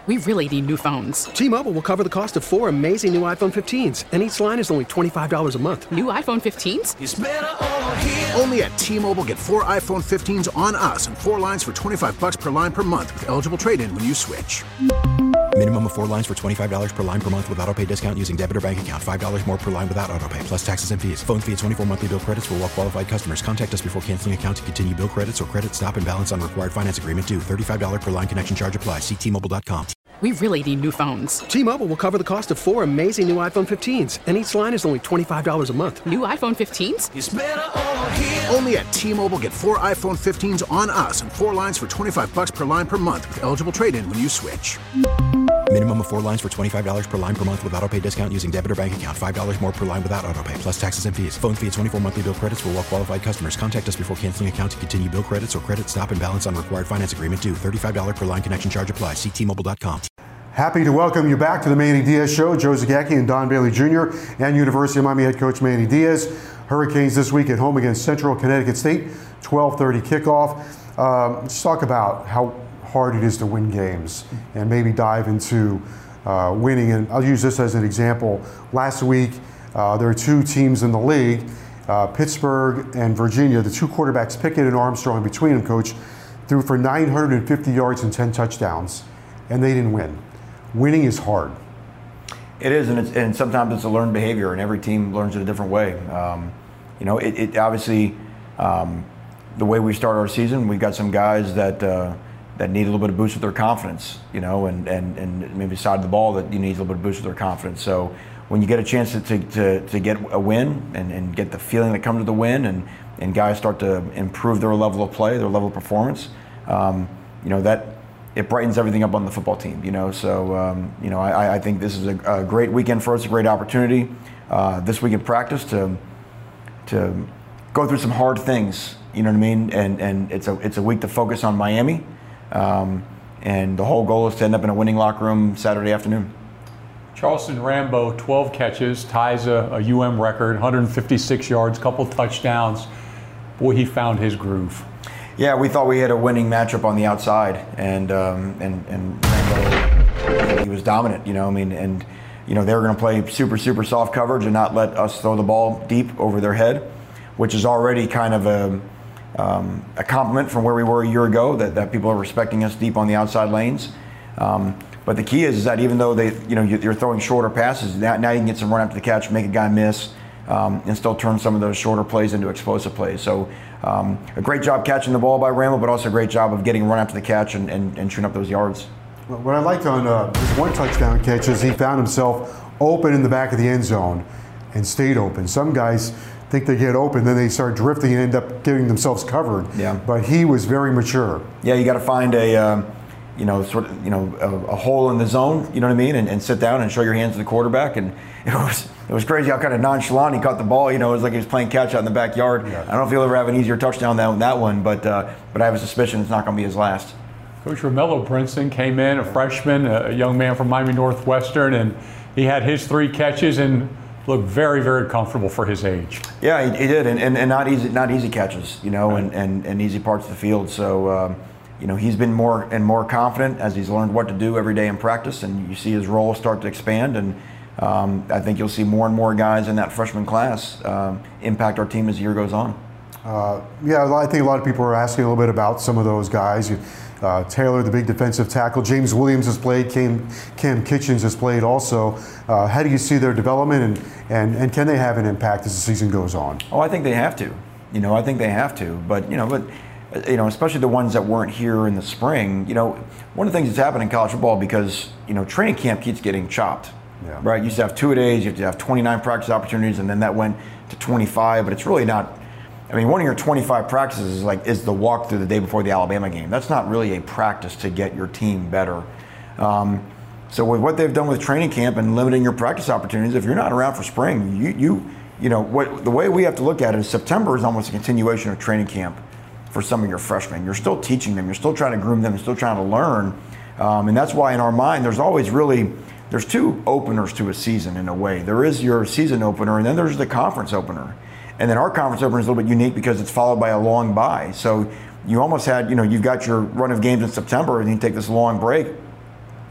We really need new phones. T-Mobile will cover the cost of 4 amazing new iPhone 15s, and each line is only $25 a month. New iPhone 15s? It's better over here. Only at T-Mobile, get 4 iPhone 15s on us and 4 lines for $25 per line per month with eligible trade-in when you switch. Minimum of 4 lines for $25 per line per month with autopay discount using debit or bank account. $5 more per line without autopay, plus taxes and fees. Phone fee at 24 monthly bill credits for well-qualified customers. Contact us before canceling account to continue bill credits or credit stop and balance on required finance agreement due. $35 per line connection charge applies. See T-Mobile.com. We really need new phones. T-Mobile will cover the cost of 4 amazing new iPhone 15s, and each line is only $25 a month. New iPhone 15s? It's better over here. Only at T-Mobile, get 4 iPhone 15s on us and 4 lines for $25 per line per month with eligible trade-in when you switch. Minimum of 4 lines for $25 per line per month with autopay discount using debit or bank account. $5 more per line without autopay, plus taxes and fees. Phone fee at 24 monthly bill credits for well-qualified customers. Contact us before canceling account to continue bill credits or credit stop and balance on required finance agreement due. $35 per line connection charge applies. See T-Mobile.com. Happy to welcome you back to the Manny Diaz Show. Joe Zagacki and Don Bailey Jr. and University of Miami head coach Manny Diaz. Hurricanes this week at home against Central Connecticut State, 12:30 kickoff. Let's talk about how hard it is to win games and maybe dive into winning. And I'll use this as an example. Last week, there are 2 teams in the league, Pittsburgh and Virginia. The 2 quarterbacks, Pickett and Armstrong, between them, coach, threw for 950 yards and 10 touchdowns, and they didn't win. Winning is hard. It is, and sometimes it's a learned behavior, and every team learns it a different way. It obviously, the way we start our season, we've got some guys that need a little bit of boost with their confidence, and maybe side of the ball that you need a little bit of boost with their confidence. So when you get a chance to get a win and get the feeling that comes with the win, and guys start to improve their level of play, their level of performance, that it brightens everything up on the football team. So I think this is a great weekend for us, a great opportunity this week in practice to go through some hard things. You know what I mean? And it's a week to focus on Miami. And the whole goal is to end up in a winning locker room Saturday afternoon. Charleston Rambo, 12 catches, ties a UM record, 156 yards, couple touchdowns. Boy, he found his groove. Yeah, we thought we had a winning matchup on the outside, and Rambo, he was dominant. They were going to play super soft coverage and not let us throw the ball deep over their head, which is already kind of a compliment from where we were a year ago, that people are respecting us deep on the outside lanes. But the key is that even though you're throwing shorter passes, now you can get some run after the catch, make a guy miss, and still turn some of those shorter plays into explosive plays. So a great job catching the ball by Rambo, but also a great job of getting run after the catch and shooting up those yards. What I liked on his 1 touchdown catch is he found himself open in the back of the end zone and stayed open. Some guys think they get open, then they start drifting and end up getting themselves covered. Yeah. But he was very mature. Yeah, you got to find a hole in the zone, you know what I mean, and sit down and show your hands to the quarterback. And it was crazy how kind of nonchalant he caught the ball. It was like he was playing catch out in the backyard. Yeah. I don't know if he'll ever have an easier touchdown than that one, but I have a suspicion it's not going to be his last. Coach Romello Princeton came in, a freshman, a young man from Miami Northwestern, and he had his 3 catches and looked very, very comfortable for his age. Yeah, he did, and not easy catches, right. and easy parts of the field. So, he's been more and more confident as he's learned what to do every day in practice, and you see his role start to expand. And I think you'll see more and more guys in that freshman class impact our team as the year goes on. I think a lot of people are asking a little bit about some of those guys. Taylor, the big defensive tackle. James Williams has played. Cam Kitchens has played also. How do you see their development, and can they have an impact as the season goes on? Oh, I think they have to. I think they have to. But especially the ones that weren't here in the spring. One of the things that's happened in college football, because training camp keeps getting chopped. Yeah. Right. You used to have 2-a-days. You have to have 29 practice opportunities, and then that went to 25. But it's really not. One of your 25 practices is the walk through the day before the Alabama game. That's not really a practice to get your team better. So with what they've done with training camp and limiting your practice opportunities, if you're not around for spring, the way we have to look at it is September is almost a continuation of training camp for some of your freshmen. You're still teaching them. You're still trying to groom them. You're still trying to learn. And that's why in our mind, there's 2 openers to a season in a way. There is your season opener, and then there's the conference opener. And then our conference opener is a little bit unique because it's followed by a long bye. So you almost had, you've got your run of games in September, and you take this long break.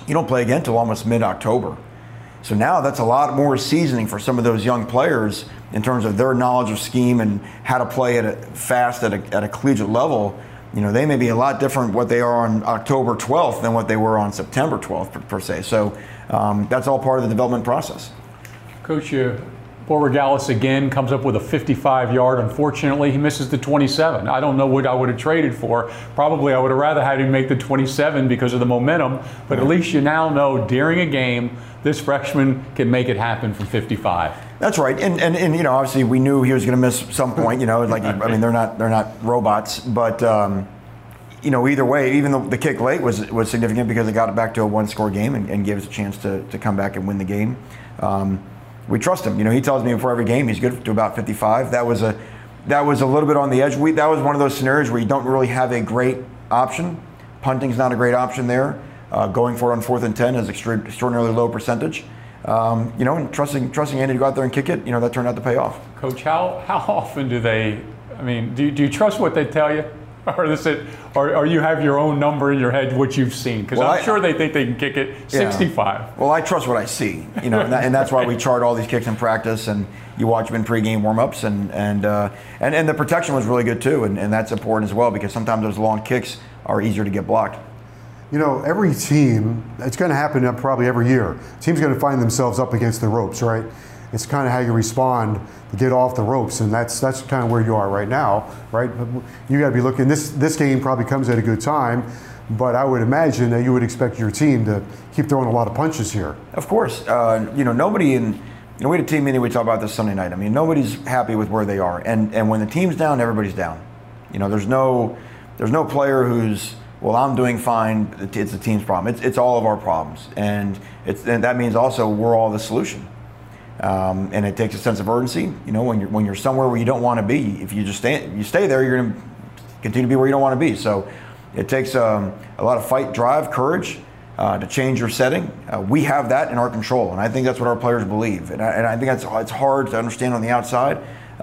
you don't play again until almost mid-October. So now that's a lot more seasoning for some of those young players in terms of their knowledge of scheme and how to play fast at a collegiate level. They may be a lot different what they are on October 12th than what they were on September 12th per se. So that's all part of the development process. Coach, Borregales again comes up with a 55-yard. Unfortunately, he misses the 27. I don't know what I would have traded for. Probably I would have rather had him make the 27 because of the momentum, but at least you now know during a game this freshman can make it happen from 55. That's right, and obviously we knew he was going to miss some point. They're not robots, but either way, even though the kick late was significant because it got it back to a one-score game and gave us a chance to come back and win the game. We trust him. He tells me before every game he's good to about 55. That was a little bit on the edge. That was one of those scenarios where you don't really have a great option. Punting's not a great option there. Going for it on 4th and 10 is extraordinarily low percentage. And trusting Andy to go out there and kick it, that turned out to pay off. Coach, how often do you trust what they tell you? Or you have your own number in your head, what you've seen? Because I'm sure they think they can kick it 65. Yeah. Well, I trust what I see, and that's why we chart all these kicks in practice, and you watch them in pregame warm-ups, and the protection was really good too, and that's important as well because sometimes those long kicks are easier to get blocked. Every team, it's going to happen probably every year. Teams going to find themselves up against the ropes, right? It's kind of how you respond to get off the ropes, and that's kind of where you are right now, right? You got to be looking. This game probably comes at a good time, but I would imagine that you would expect your team to keep throwing a lot of punches here. Of course, nobody we had a team meeting. We talked about this Sunday night. Nobody's happy with where they are, and when the team's down, everybody's down. There's no player who's, well, I'm doing fine. It's the team's problem. It's all of our problems, and that means also we're all the solution. And it takes a sense of urgency. When you're somewhere where you don't want to be, if you just stay there, you're going to continue to be where you don't want to be. So it takes a lot of fight, drive, courage to change your setting. We have that in our control, and I think that's what our players believe. And I think it's hard to understand on the outside.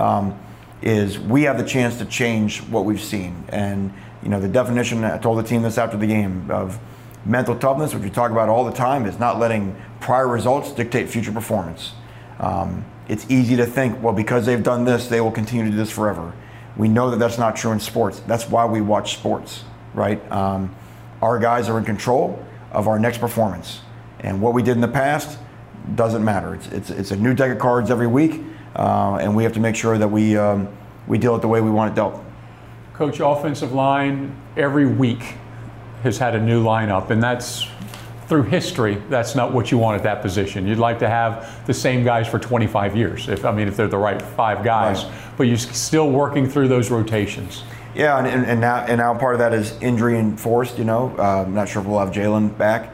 Is we have the chance to change what we've seen. And the definition, I told the team this after the game, of mental toughness, which we talk about all the time, is not letting prior results dictate future performance. It's easy to think, well, because they've done this, they will continue to do this forever. We know that that's not true in sports. That's why we watch sports, right? Our guys are in control of our next performance. And what we did in the past doesn't matter. It's a new deck of cards every week, and we have to make sure that we deal it the way we want it dealt. Coach, offensive line every week has had a new lineup, and that's through history. That's not what you want at that position. You'd like to have the same guys for 25 years, if they're the right 5 guys, right. But you're still working through those rotations. Yeah, and now part of that is injury enforced. I'm not sure if we'll have Jalen back.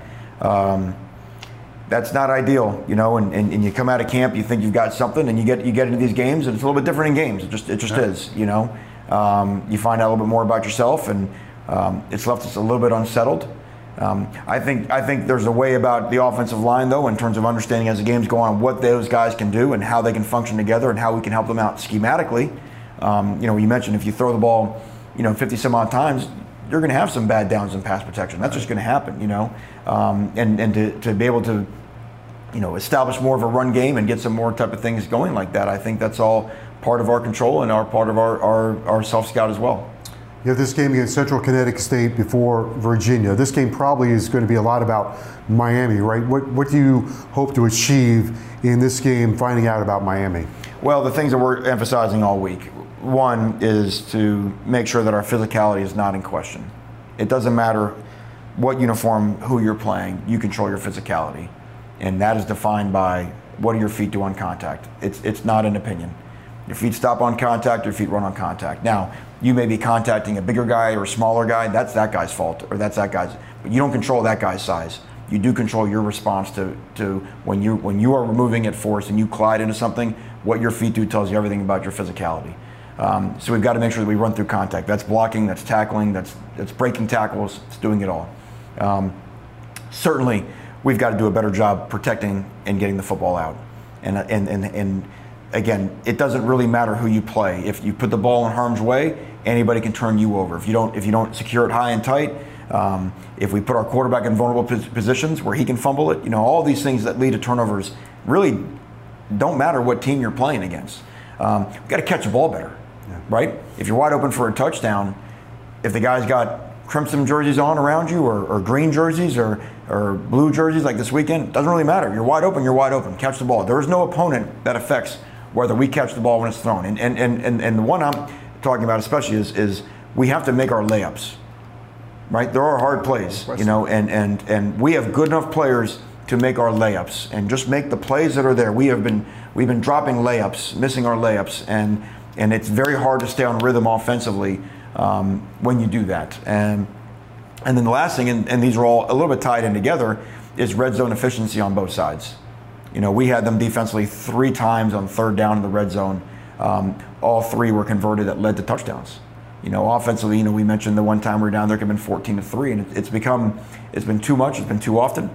That's not ideal, and you come out of camp, you think you've got something, and you get into these games, and it's a little bit different in games. It just is, You find out a little bit more about yourself, and it's left us a little bit unsettled. I think there's a way about the offensive line, though, in terms of understanding as the games go on what those guys can do and how they can function together and how we can help them out schematically. You mentioned if you throw the ball, 50 some odd times, you're going to have some bad downs in pass protection. That's just going to happen, and to be able to, establish more of a run game and get some more type of things going like that. I think that's all part of our control and part of our self-scout as well. You have this game against Central Connecticut State before Virginia. This game probably is going to be a lot about Miami, right? What do you hope to achieve in this game, finding out about Miami? Well, the things that we're emphasizing all week. One is to make sure that our physicality is not in question. It doesn't matter what uniform, who you're playing, you control your physicality. And that is defined by what do your feet do on contact. It's not an opinion. Your feet stop on contact, your feet run on contact. Now, you may be contacting a bigger guy or a smaller guy, that's that guy's fault, or that's that guy's, but you don't control that guy's size. You do control your response to when you are moving at force and you collide into something, what your feet do tells you everything about your physicality. So we've got to make sure that we run through contact. That's blocking, that's tackling, that's breaking tackles, it's doing it all. Certainly, we've got to do a better job protecting and getting the football out. And again, it doesn't really matter who you play. If you put the ball in harm's way, anybody can turn you over. If you don't secure it high and tight, If we put our quarterback in vulnerable positions where he can fumble it, all these things that lead to turnovers really don't matter what team you're playing against. You've got to catch the ball better, right? If you're wide open for a touchdown, if the guy's got crimson jerseys on around you or green jerseys or blue jerseys like this weekend, doesn't really matter. You're wide open, catch the ball. There is no opponent that affects whether we catch the ball when it's thrown. And the one I'm talking about especially is we have to make our layups, right? There are hard plays, and we have good enough players to make our layups and just make the plays that are there. We've been dropping layups, missing our layups, and it's very hard to stay on rhythm offensively when you do that. And then the last thing, and these are all a little bit tied in together, is red zone efficiency on both sides. We had them defensively 3 times on third down in the red zone. All 3 were converted that led to touchdowns. Offensively, we mentioned the one time we were down there, it could have been 14-3, and it's been too much, it's been too often.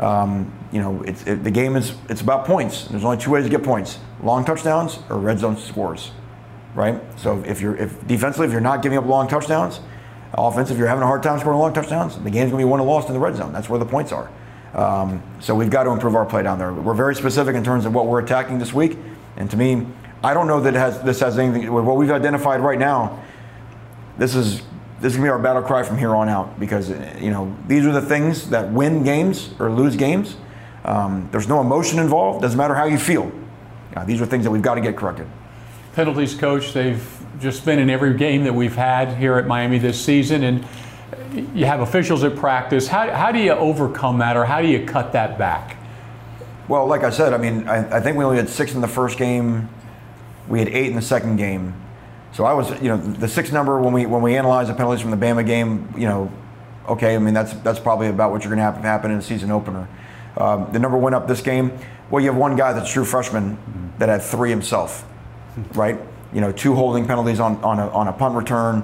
The game it's about points. There's only 2 ways to get points: long touchdowns or red zone scores, right? So if defensively, if you're not giving up long touchdowns, offensive, if you're having a hard time scoring long touchdowns, the game's going to be won or lost in the red zone. That's where the points are. So we've got to improve our play down there. We're very specific in terms of what we're attacking this week, and to me, I don't know that this has anything with what we've identified right now. This is going to be our battle cry from here on out, because these are the things that win games or lose games. There's no emotion involved. Doesn't matter how you feel. These are things that we've got to get corrected. Penalties, Coach, they've just been in every game that we've had here at Miami this season, and you have officials at practice. How do you overcome that, or how do you cut that back? Well, like I said, I think we only had 6 in the first game. We had 8 in the second game. So I was, the 6 number when we analyze the penalties from the Bama game, okay, that's probably about what you're going to have happen in a season opener. The number went up this game. Well, you have one guy that's a true freshman that had 3 himself, right? 2 holding penalties on a punt return,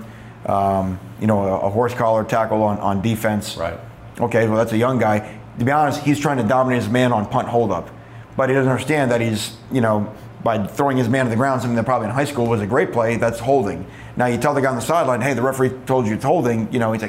a horse collar tackle on defense. Right. Okay, well, that's a young guy. To be honest, he's trying to dominate his man on punt holdup, but he doesn't understand that he's, by throwing his man to the ground, something that probably in high school was a great play, that's holding. Now you tell the guy on the sideline, hey, the referee told you it's holding. He's like,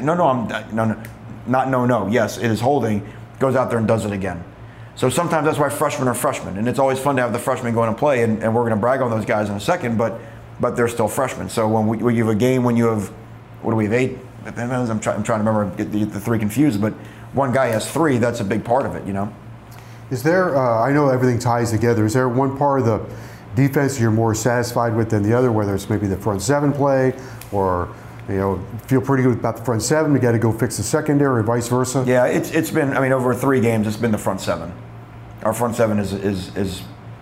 no, yes, it is holding. Goes out there and does it again. So sometimes that's why freshmen are freshmen, and it's always fun to have the freshmen go in and play, and we're going to brag on those guys in a second, but they're still freshmen. So when you have a game when you have, what do we have, 8? I'm trying to remember, get the 3 confused, but one guy has 3, that's a big part of it, Is there, I know everything ties together, is there one part of the defense you're more satisfied with than the other, whether it's maybe the front 7 play, or feel pretty good about the front 7, you got to go fix the secondary, or vice versa? Yeah, it's been, over 3 games, it's been the front 7. Our front 7 is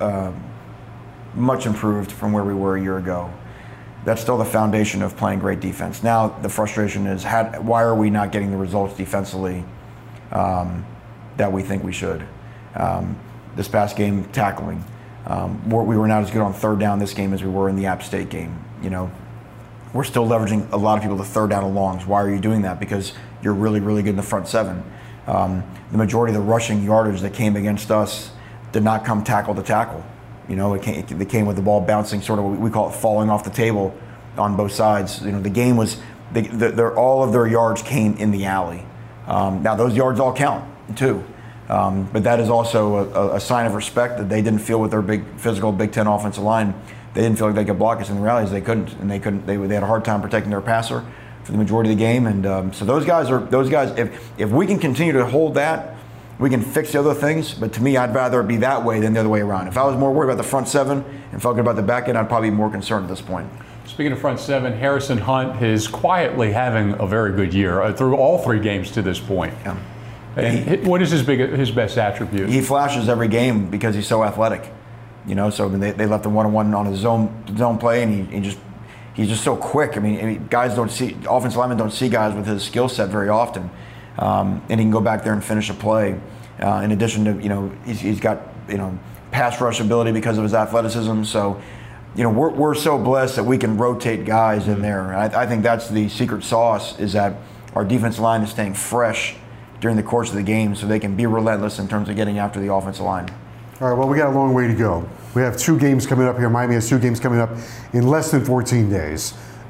much improved from where we were a year ago. That's still the foundation of playing great defense. Now the frustration is, why are we not getting the results defensively that we think we should? This past game, tackling. We were not as good on third down this game as we were in the App State game. We're still leveraging a lot of people to third down and longs. Why are you doing that? Because you're really, really good in the front 7. The majority of the rushing yardage that came against us did not come tackle to tackle. It came with the ball bouncing, sort of what we call it, falling off the table on both sides. The game was, all of their yards came in the alley. Now those yards all count too. But that is also a sign of respect that they didn't feel with their big physical Big Ten offensive line. They didn't feel like they could block us in the rallies. They couldn't, and they had a hard time protecting their passer for the majority of the game. And so those guys. If we can continue to hold that, we can fix the other things. But to me, I'd rather it be that way than the other way around. If I was more worried about the front 7 and felt good about the back end, I'd probably be more concerned at this point. Speaking of front 7, Harrison Hunt is quietly having a very good year through all 3 games to this point. Yeah. And what is his best attribute? He flashes every game because he's so athletic. So they left him one-on-one on his zone play, and he's just so quick. Guys don't see, offensive linemen don't see guys with his skill set very often, and he can go back there and finish a play. In addition to, he's got pass rush ability because of his athleticism. So, we're so blessed that we can rotate guys in there. And I think that's the secret sauce, is that our defensive line is staying fresh during the course of the game, so they can be relentless in terms of getting after the offensive line. All right, well, we got a long way to go. We have 2 games coming up here. Miami has 2 games coming up in less than 14 days.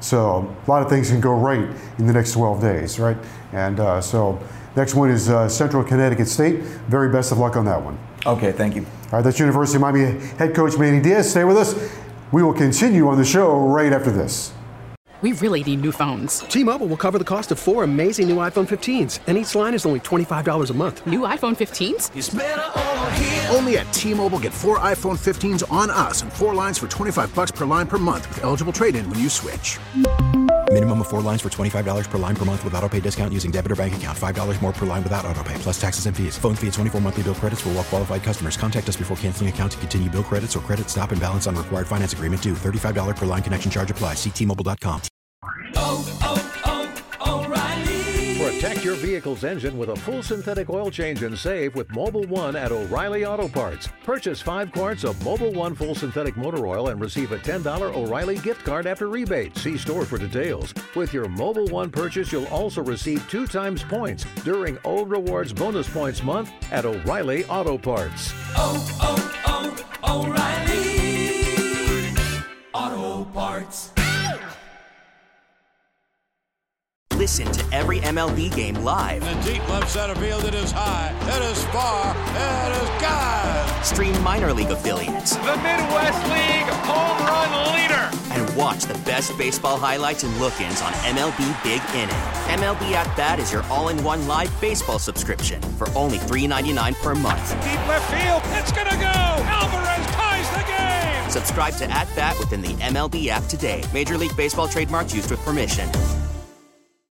So a lot of things can go right in the next 12 days, right? And so next one is Central Connecticut State. Very best of luck on that one. Okay, thank you. All right, that's University of Miami head coach Manny Diaz. Stay with us. We will continue on the show right after this. We really need new phones. T-Mobile will cover the cost of 4 amazing new iPhone 15s, and each line is only $25 a month. New iPhone 15s? It's better over here. Only at T-Mobile, get 4 iPhone 15s on us and 4 lines for $25 per line per month with eligible trade-in when you switch. Minimum of 4 lines for $25 per line per month with autopay discount using debit or bank account. $5 more per line without autopay, plus taxes and fees. Phone fee at 24 monthly bill credits for well-qualified customers. Contact us before canceling account to continue bill credits or credit stop and balance on required finance agreement due. $35 per line connection charge applies. See T-Mobile.com. O'Reilly. Protect your vehicle's engine with a full synthetic oil change and save with Mobil 1 at O'Reilly Auto Parts. Purchase 5 quarts of Mobil 1 full synthetic motor oil and receive a $10 O'Reilly gift card after rebate. See store for details. With your Mobil 1 purchase, you'll also receive 2 times points during O Rewards Bonus Points Month at O'Reilly Auto Parts. O'Reilly Auto Parts. Listen to every MLB game live. In the deep left center field, it is high, it is far, it is gone. Stream minor league affiliates. The Midwest League home run leader. And watch the best baseball highlights and look-ins on MLB Big Inning. MLB At Bat is your all-in-one live baseball subscription for only $3.99 per month. Deep left field, it's gonna go. Alvarez ties the game. Subscribe to At Bat within the MLB app today. Major League Baseball trademarks used with permission.